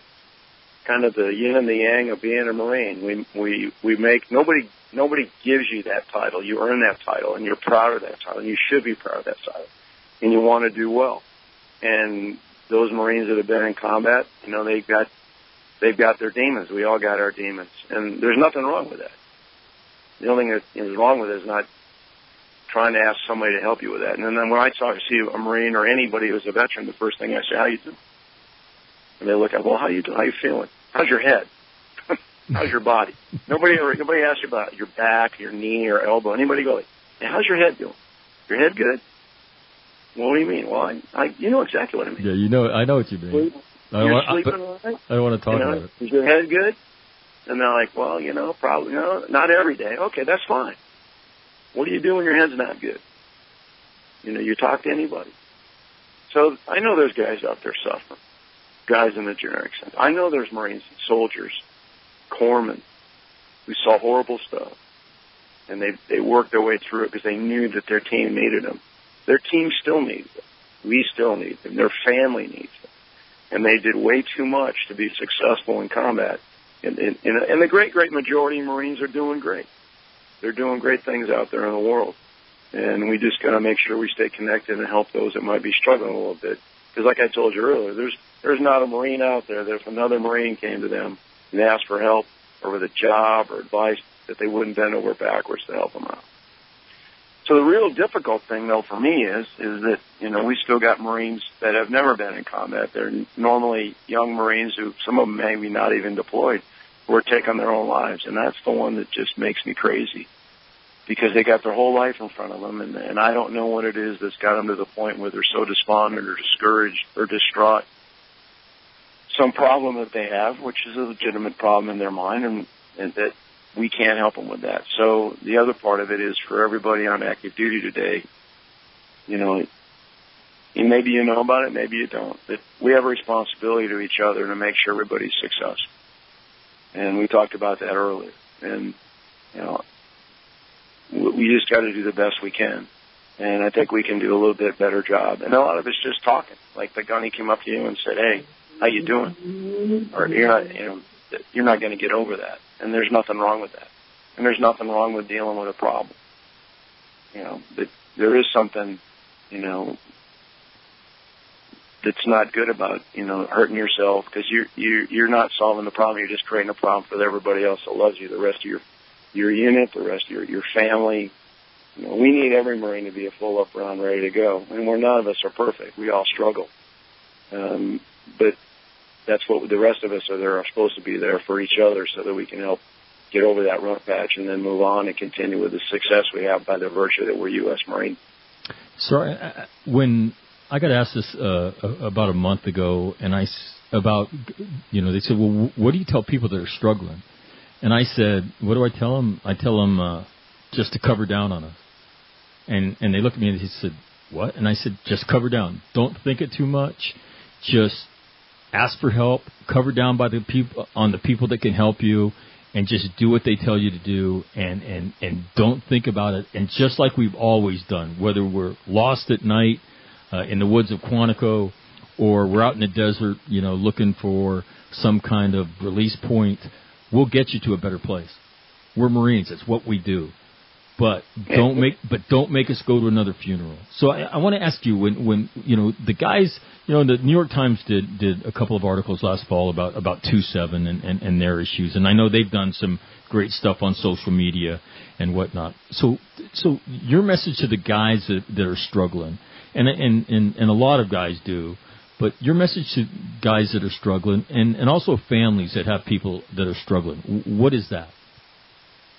kind of the yin and the yang of being a Marine. We we we make nobody nobody gives you that title. You earn that title, and you're proud of that title. And you should be proud of that title, and you want to do well. And those Marines that have been in combat, you know, they've got they've got their demons. We all got our demons, and there's nothing wrong with that. The only thing that is wrong with it is not trying to ask somebody to help you with that. And then when I talk to see a Marine or anybody who's a veteran, the first thing I say, how you doing? And they look up, well, how you doing? How you feeling? How's your head? How's your body? Nobody nobody asks you about your back, your knee, your elbow. Anybody go, hey, how's your head doing? Your head good? Well, what do you mean? Well, I, I you know exactly what I mean. Yeah, you know, I know what you mean. Sleep, I you're want, sleeping I, all right? I don't want to talk you know, about it. Is your head good? And they're like, well, you know, probably, no, not every day. Okay, that's fine. What do you do when your head's not good? You know, you talk to anybody. So I know there's guys out there suffering, guys in the generic sense. I know there's Marines, soldiers, corpsmen who saw horrible stuff, and they they worked their way through it because they knew that their team needed them. Their team still needs them. We still need them. Their family needs them. And they did way too much to be successful in combat. And, and, and the great, great majority of Marines are doing great. They're doing great things out there in the world. And we just got to make sure we stay connected and help those that might be struggling a little bit. Because like I told you earlier, there's there's not a Marine out there that if another Marine came to them and asked for help or with a job or advice, that they wouldn't bend over backwards to help them out. So the real difficult thing, though, for me is is that, you know, we still got Marines that have never been in combat. They're normally young Marines who, some of them maybe not even deployed, who are taking their own lives. And that's the one that just makes me crazy because they got their whole life in front of them. And, and I don't know what it is that's got them to the point where they're so despondent or discouraged or distraught. Some problem that they have, which is a legitimate problem in their mind, and, and that we can't help them with that. So the other part of it is for everybody on active duty today, you know, and maybe you know about it, maybe you don't, that we have a responsibility to each other to make sure everybody's successful. And we talked about that earlier. And, you know, we just got to do the best we can. And I think we can do a little bit better job. And a lot of it's just talking. Like the gunny came up to you and said, hey, how you doing? Or you're not, you know, you're not going to get over that. And there's nothing wrong with that. And there's nothing wrong with dealing with a problem. You know, but there is something, you know, that's not good about, you know, hurting yourself because you're, you're, you're not solving the problem. You're just creating a problem for everybody else that loves you, the rest of your, your unit, the rest of your, your family. You know, we need every Marine to be a full up round ready to go. And we're none of us are perfect. We all struggle. Um, but that's what the rest of us are there are supposed to be there for each other so that we can help get over that rough patch and then move on and continue with the success we have by the virtue that we're U S Marine. So uh, when I got asked this uh, about a month ago, and I about you know they said, well, what do you tell people that are struggling? And I said, what do I tell them? I tell them uh, just to cover down on us. And and they looked at me and he said, what? And I said, just cover down. Don't think it too much. Just ask for help, cover down by the people on the people that can help you, and just do what they tell you to do, and, and, and don't think about it. And just like we've always done, whether we're lost at night uh, in the woods of Quantico, or we're out in the desert, you know, looking for some kind of release point, we'll get you to a better place. We're Marines; it's what we do. But don't make but don't make us go to another funeral. So I, I want to ask you, when when you know the guys, you know, the New York Times did did a couple of articles last fall about about two seven and, and, and their issues, and I know they've done some great stuff on social media and whatnot. So so your message to the guys that, that are struggling, and, and and and a lot of guys do, but your message to guys that are struggling, and, and also families that have people that are struggling, what is that?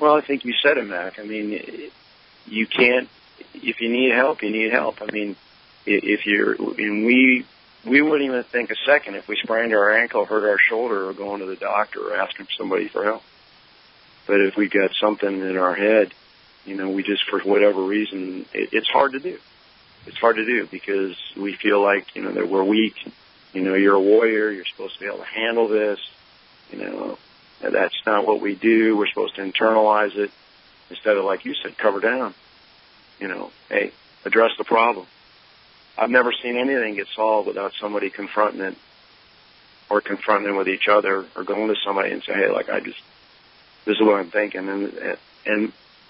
Well, I think you said it, Mac. I mean, you can't, if you need help, you need help. I mean, if you're, and we, we wouldn't even think a second if we sprained our ankle, hurt our shoulder, or going to the doctor or asking somebody for help. But if we got something in our head, you know, we just, for whatever reason, it, it's hard to do. It's hard to do because we feel like, you know, that we're weak. You know, you're a warrior. You're supposed to be able to handle this. You know, that's not what we do. We're supposed to internalize it instead of, like you said, cover down. You know, hey, address the problem. I've never seen anything get solved without somebody confronting it or confronting it with each other or going to somebody and say, hey, like, I just, this is what I'm thinking. And, and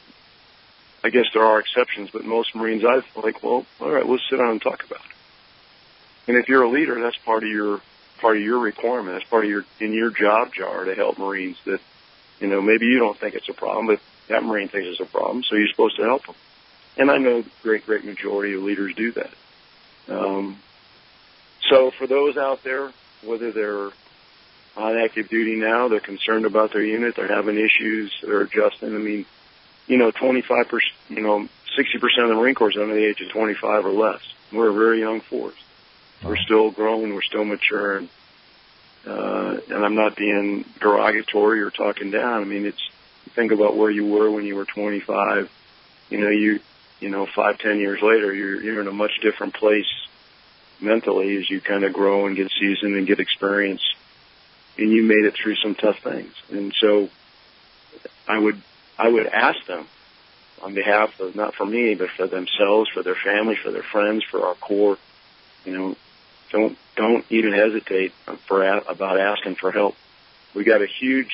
I guess there are exceptions, but most Marines, I've like, well, all right, we'll sit down and talk about it. And if you're a leader, that's part of your, part of your requirement. That's part of your, in your job jar to help Marines that, you know, maybe you don't think it's a problem, but that Marine thinks it's a problem, so you're supposed to help them. And I know the great, great majority of leaders do that. Um, so for those out there, whether they're on active duty now, they're concerned about their unit, they're having issues, they're adjusting. I mean, you know, twenty-five percent, you know, sixty percent of the Marine Corps is under the age of twenty-five or less. We're a very young force. We're still growing, we're still maturing. Uh, and I'm not being derogatory or talking down. I mean, it's, think about where you were when you were twenty-five. You know, you, you know, five, ten years later, you're, you're in a much different place mentally as you kind of grow and get seasoned and get experience. And you made it through some tough things. And so I would, I would ask them on behalf of, not for me, but for themselves, for their family, for their friends, for our Corps, you know, don't, don't even hesitate for, about asking for help. We got a huge,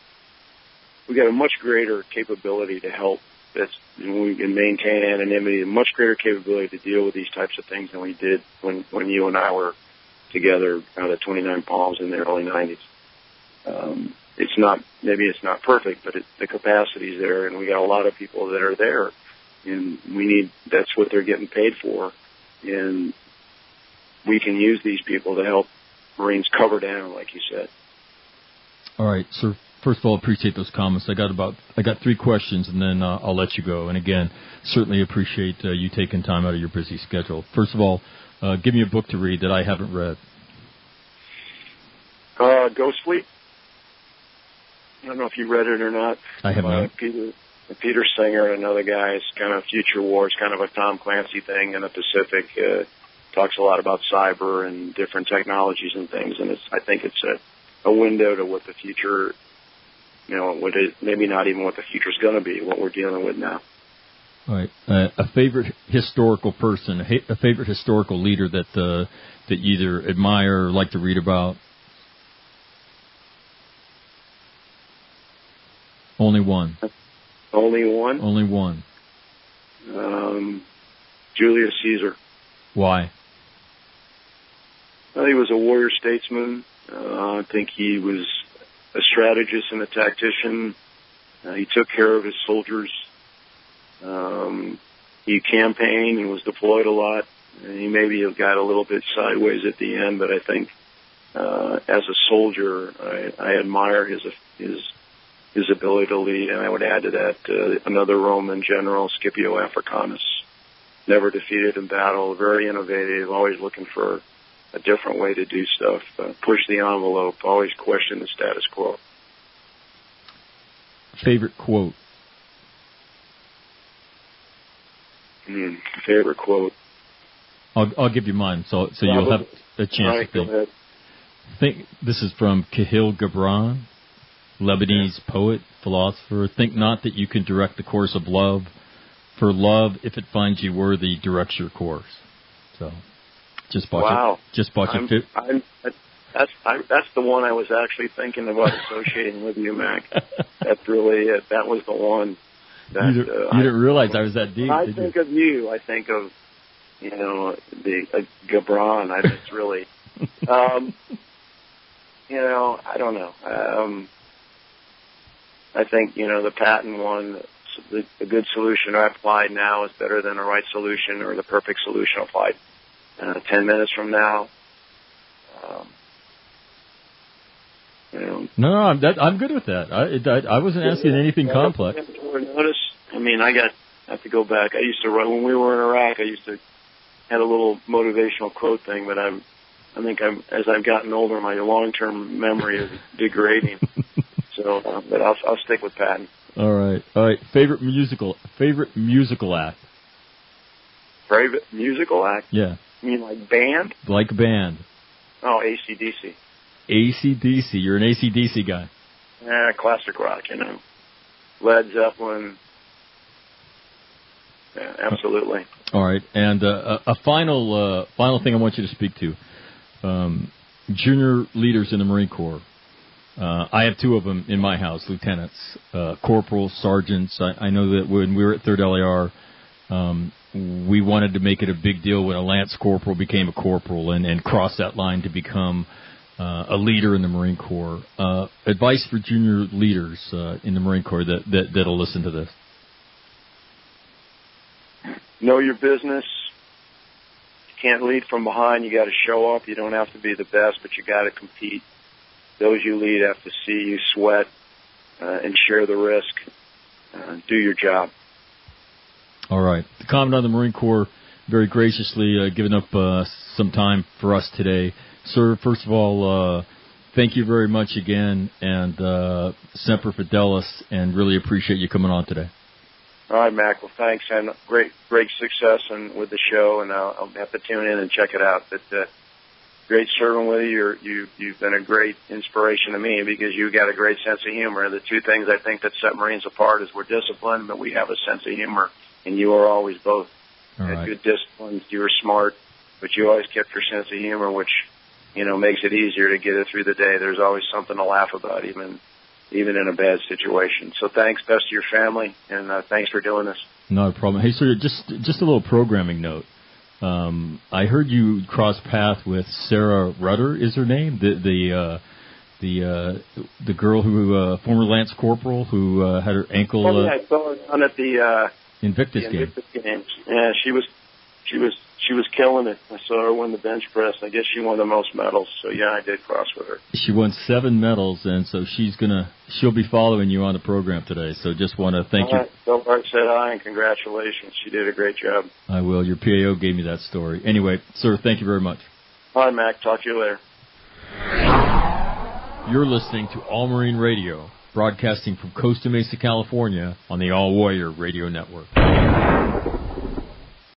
we got a much greater capability to help. That's, you know, we can maintain anonymity, a much greater capability to deal with these types of things than we did when, when you and I were together out of twenty-nine Palms in the early nineties. Um, it's not, maybe it's not perfect, but it, the capacity is there, and we got a lot of people that are there, and we need, that's what they're getting paid for, and we can use these people to help Marines cover down, like you said. All right, sir. First of all, appreciate those comments. I got about I got three questions, and then uh, I'll let you go. And again, certainly appreciate uh, you taking time out of your busy schedule. First of all, uh, give me a book to read that I haven't read. Uh, Go Sleep. I don't know if you read it or not. I have uh, not. Peter, Peter Singer and another guy. It's kind of Future Wars, kind of a Tom Clancy thing in the Pacific. Uh, talks a lot about cyber and different technologies and things, and it's I think it's a, a window to what the future. You know, what is, maybe not even what the future's going to be, what we're dealing with now. All right. Uh, a favorite historical person, a, ha- a favorite historical leader that uh, that you either admire or like to read about? Only one. Only one? Only one. Um, Julius Caesar. Why? Well, he was a warrior statesman. Uh, I think he was a strategist and a tactician. Uh, he took care of his soldiers. Um, he campaigned and was deployed a lot. And he maybe got a little bit sideways at the end, but I think uh, as a soldier, I, I admire his his his ability to lead. And I would add to that uh, another Roman general, Scipio Africanus, never defeated in battle, very innovative, always looking for a different way to do stuff, uh, push the envelope, always question the status quo. Favorite quote? Mm, favorite quote? I'll, I'll give you mine, so so you'll have a chance right, to think. Go ahead. Think this is from Kahil Gibran, Lebanese yeah. poet, philosopher. Think not that you can direct the course of love, for love, if it finds you worthy, directs your course. So. Just bought wow. Your, just bought I'm, your. I'm, that's I, that's the one I was actually thinking about associating with you, Mac. That's really it. That was the one. That, you, didn't, uh, you didn't realize I was that deep. When I did think you? of you, I think of you know the uh, Gibran. I it's really, um, you know, I don't know. Um, I think you know the Patton one. The, the good solution applied now is better than the right solution or the perfect solution applied Uh, ten minutes from now. Um, you know, No, no, I'm, that, I'm good with that. I, I, I wasn't asking anything yeah, complex. Notice, I mean, I got, I have to go back. I used to write, when we were in Iraq, I used to had a little motivational quote thing, but I'm, I think I'm, as I've gotten older, my long-term memory is degrading. so, uh, but I'll, I'll stick with Patton. All right, all right. Favorite musical, favorite musical act. Favorite musical act? Yeah. You mean like band? Like band. Oh, A C D C. A C D C. You're an A C D C guy. Yeah, classic rock, you know. Led Zeppelin. Yeah, absolutely. All right, and uh, a, a final uh, final thing I want you to speak to. Um, junior leaders in the Marine Corps. Uh, I have two of them in my house, lieutenants, uh, corporals, sergeants. I, I know that when we were at third L A R, um, we wanted to make it a big deal when a lance corporal became a corporal and, and crossed that line to become uh, a leader in the Marine Corps. Uh, advice for junior leaders uh, in the Marine Corps that, that, that'll listen to this. Know your business. You can't lead from behind. You got to show up. You don't have to be the best, but you got to compete. Those you lead have to see you sweat uh, and share the risk. Uh, do your job. All right. The Commandant of the Marine Corps very graciously uh, given up uh, some time for us today. Sir, first of all, uh, thank you very much again, and uh, Semper Fidelis, and really appreciate you coming on today. All right, Mac. Well, thanks, and great, great success and with the show, and I'll, I'll have to tune in and check it out. But uh, great serving with you. You're, you. You've been a great inspiration to me because you got a great sense of humor. The two things I think that set Marines apart is we're disciplined, but we have a sense of humor, and you are always both. All Had right. good disciplines. You were smart, but you always kept your sense of humor, which you know makes it easier to get it through the day. There's always something to laugh about, even. even in a bad situation. So thanks, best to your family, and uh, thanks for doing this. Not a problem. Hey, sir, just just a little programming note. Um, I heard you cross path with Sarah Rudder, is her name? The the uh, the uh, the girl who uh, former Lance Corporal who uh, had her ankle Oh, yeah, uh, I saw her down at the uh, Invictus the game. Invictus games. Yeah, she was she was she was killing it. I saw her win the bench press. I guess she won the most medals. So yeah, I did cross with her. She won seven medals, and so she's gonna she'll be following you on the program today. So just want to thank All you. right, Bill Hart said hi and congratulations. She did a great job. I will. Your P A O gave me that story. Anyway, sir, thank you very much. All right, Mac. Talk to you later. You're listening to All Marine Radio, broadcasting from Costa Mesa, California, on the All Warrior Radio Network.